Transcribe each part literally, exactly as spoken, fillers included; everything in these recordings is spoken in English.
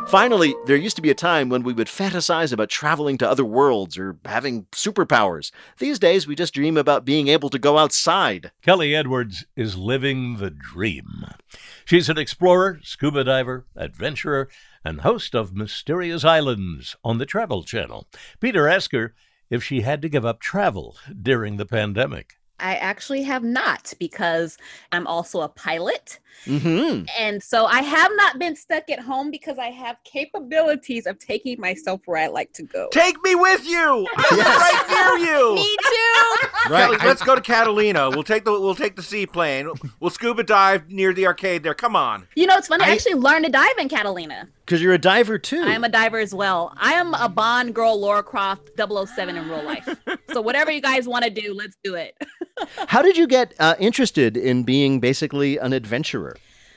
Finally, there used to be a time when we would fantasize about traveling to other worlds or having superpowers. These days, we just dream about being able to go outside. Kelly Edwards is living the dream. She's an explorer, scuba diver, adventurer, and host of Mysterious Islands on the Travel Channel. Peter asked her if she had to give up travel during the pandemic. I actually have not, because I'm also a pilot. Mm-hmm. And so I have not been stuck at home because I have capabilities of taking myself where I like to go. Take me with you. I live right near you. Me too. Right. Kelly, let's go to Catalina. We'll take the we'll take the seaplane. We'll scuba dive near the arcade there. Come on. You know, it's funny. I, I actually learned to dive in Catalina. Because you're a diver, too. I am a diver as well. I am a Bond girl, Lara Croft, double oh seven in real life. So whatever you guys want to do, let's do it. How did you get uh, interested in being basically an adventurer?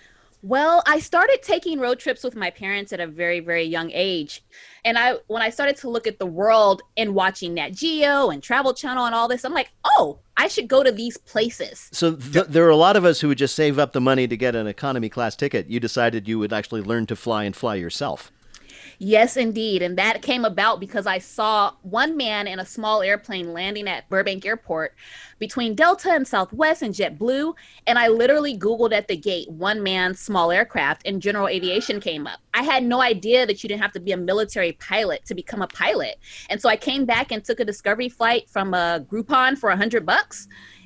Well, I started taking road trips with my parents at a very, very young age. And I, when I started to look at the world and watching Nat Geo and Travel Channel and all this, I'm like, oh, I should go to these places. So th- there are a lot of us who would just save up the money to get an economy class ticket. You decided you would actually learn to fly and fly yourself. Yes, indeed. And that came about because I saw one man in a small airplane landing at Burbank Airport between Delta and Southwest and JetBlue. And I literally Googled at the gate, one man, small aircraft, and general aviation came up. I had no idea that you didn't have to be a military pilot to become a pilot. And so I came back and took a discovery flight from a Groupon for a hundred bucks.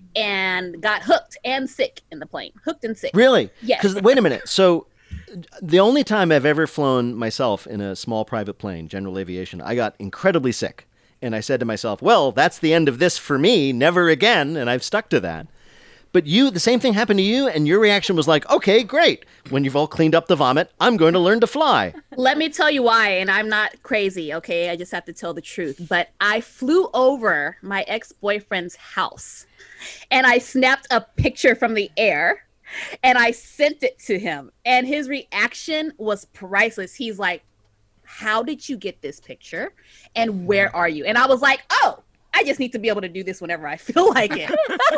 And got hooked and sick in the plane. Hooked and sick. Really? Yes. Because wait a minute. So the only time I've ever flown myself in a small private plane, general aviation, I got incredibly sick. And I said to myself, well, that's the end of this for me. Never again. And I've stuck to that. But you, the same thing happened to you. And your reaction was like, okay, great. When you've all cleaned up the vomit, I'm going to learn to fly. Let me tell you why. And I'm not crazy. Okay. I just have to tell the truth. But I flew over my ex-boyfriend's house and I snapped a picture from the air. And I sent it to him, and his reaction was priceless. He's like, how did you get this picture? And where are you? And I was like, oh, I just need to be able to do this whenever I feel like it.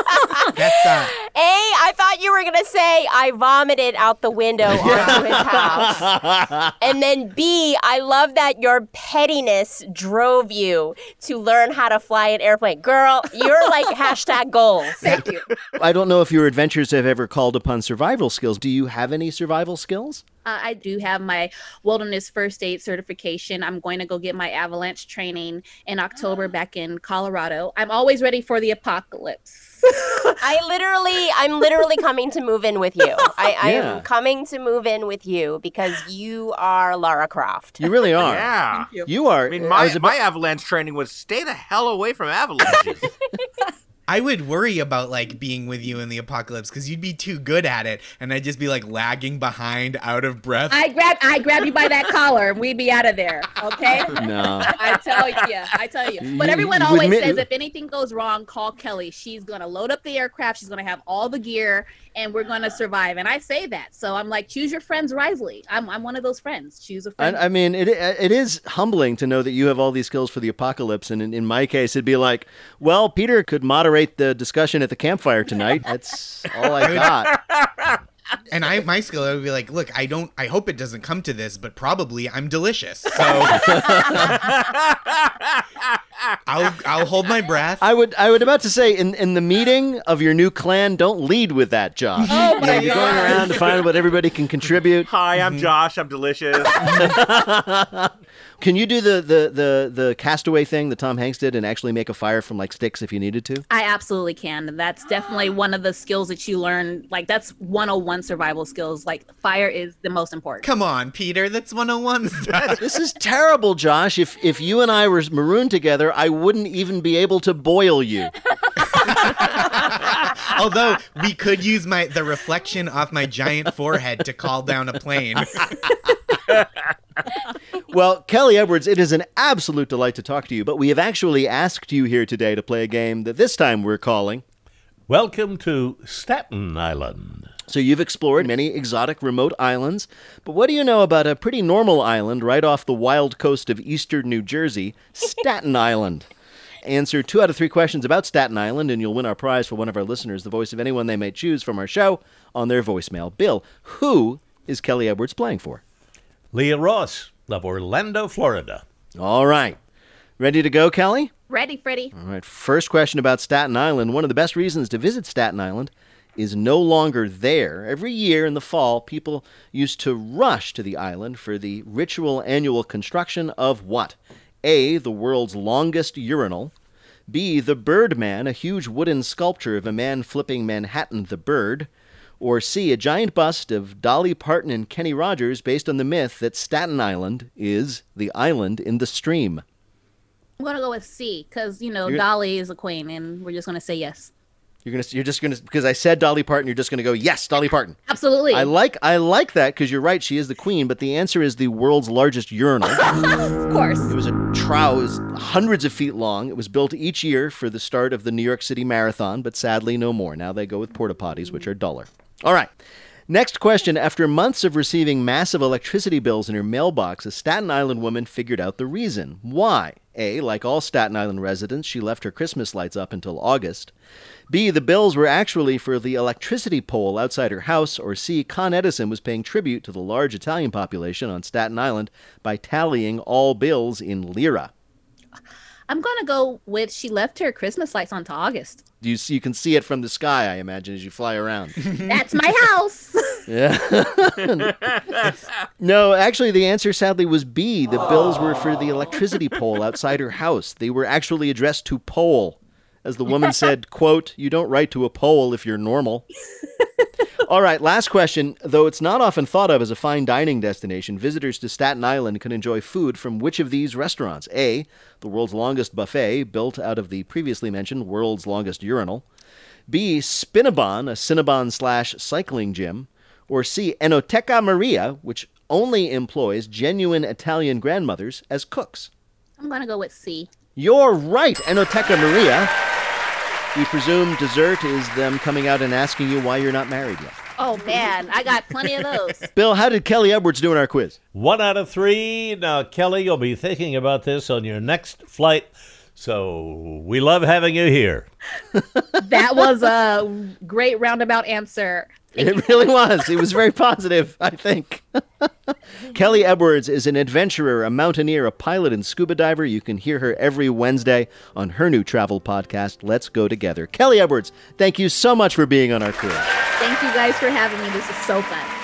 That's uh... A, I thought you were going to say I vomited out the window onto his house. And then B, I love that your pettiness drove you to learn how to fly an airplane. Girl, you're like hashtag goals. Thank you. I don't know if your adventures have ever called upon survival skills. Do you have any survival skills? Uh, I do have my wilderness first aid certification. I'm going to go get my avalanche training in October back in Colorado. I'm always ready for the apocalypse. I literally, I'm literally coming to move in with you. I, I Yeah. am coming to move in with you because you are Lara Croft. You really are. Yeah. Thank you. You are. I mean, I my, was about- my avalanche training was stay the hell away from avalanches. I would worry about like being with you in the apocalypse because you'd be too good at it, and I'd just be like lagging behind, out of breath. I grab, I grab you by that collar, and we'd be out of there. Okay. No. I tell you, I tell you. But You- everyone you always admit- says if anything goes wrong, call Kelly. She's going to load up the aircraft. She's going to have all the gear, and we're going to survive. And I say that. So I'm like, choose your friends wisely. I'm I'm one of those friends. Choose a friend. I, I mean, it it is humbling to know that you have all these skills for the apocalypse. And in, in my case, it'd be like, well, Peter could moderate the discussion at the campfire tonight. That's all I got. And I, my skill, I would be like, look, I don't, I hope it doesn't come to this, but probably I'm delicious. So I'll, I'll hold my breath. I would I would about to say in, in the meeting of your new clan, don't lead with that, Josh. Oh You my know, you're going God. around to find what everybody can contribute. Hi, I'm Josh. I'm delicious. Can you do the, the, the, the castaway thing that Tom Hanks did and actually make a fire from like sticks if you needed to? I absolutely can. That's definitely one of the skills that you learn. Like, that's one oh one survival skills. Like, fire is the most important. Come on, Peter, that's one oh one stuff. This is terrible, Josh. If if you and I were marooned together, I wouldn't even be able to boil you. Although we could use my the reflection off my giant forehead to call down a plane. Well, Kelly Edwards, it is an absolute delight to talk to you, but we have actually asked you here today to play a game that this time we're calling. Welcome to Staten Island. So you've explored many exotic remote islands, but what do you know about a pretty normal island right off the wild coast of eastern New Jersey, Staten Island? Answer two out of three questions about Staten Island, and you'll win our prize for one of our listeners, the voice of anyone they may choose from our show, on their voicemail. Bill, who is Kelly Edwards playing for? Leah Ross of Orlando, Florida. All right. Ready to go, Kelly? Ready, Freddie. All right. First question about Staten Island. One of the best reasons to visit Staten Island is no longer there. Every year in the fall, people used to rush to the island for the ritual annual construction of what? A, the world's longest urinal. B, the Birdman, a huge wooden sculpture of a man flipping Manhattan the Bird. Or C, a giant bust of Dolly Parton and Kenny Rogers based on the myth that Staten Island is the island in the stream. I'm going to go with C because, you know, You're- Dolly is a queen, and we're just going to say yes. You're gonna, you're just gonna, because I said Dolly Parton, you're just gonna go, yes, Dolly Parton. Absolutely. I like, I like that because you're right, she is the queen. But the answer is the world's largest urinal. Of course. It was a trough, it was hundreds of feet long. It was built each year for the start of the New York City Marathon, but sadly, no more. Now they go with porta potties, which are duller. All right. Next question. After months of receiving massive electricity bills in her mailbox, a Staten Island woman figured out the reason. Why? A, like all Staten Island residents, she left her Christmas lights up until August. B, the bills were actually for the electricity pole outside her house. Or C, Con Edison was paying tribute to the large Italian population on Staten Island by tallying all bills in lira. I'm going to go with she left her Christmas lights on to August. You see, you can see it from the sky, I imagine, as you fly around. That's my house. Yeah. No, actually, the answer sadly was B. The bills were for the electricity pole outside her house. They were actually addressed to pole. As the woman said, quote, you don't write to a pole if you're normal. All right, last question. Though it's not often thought of as a fine dining destination, visitors to Staten Island can enjoy food from which of these restaurants? A, the world's longest buffet, built out of the previously mentioned world's longest urinal. B, Spinabon, a Cinnabon slash cycling gym. Or C, Enoteca Maria, which only employs genuine Italian grandmothers as cooks. I'm going to go with C. You're right, Enoteca Maria. We presume dessert is them coming out and asking you why you're not married yet. Oh, man. I got plenty of those. Bill, how did Kelly Edwards do in our quiz? One out of three. Now, Kelly, you'll be thinking about this on your next flight. So we love having you here. That was a great roundabout answer. It really was. It was very positive, I think. Kelly Edwards is an adventurer, a mountaineer, a pilot, and scuba diver. You can hear her every Wednesday on her new travel podcast, Let's Go Together. Kelly Edwards, thank you so much for being on our tour. Thank you guys for having me. This is so fun.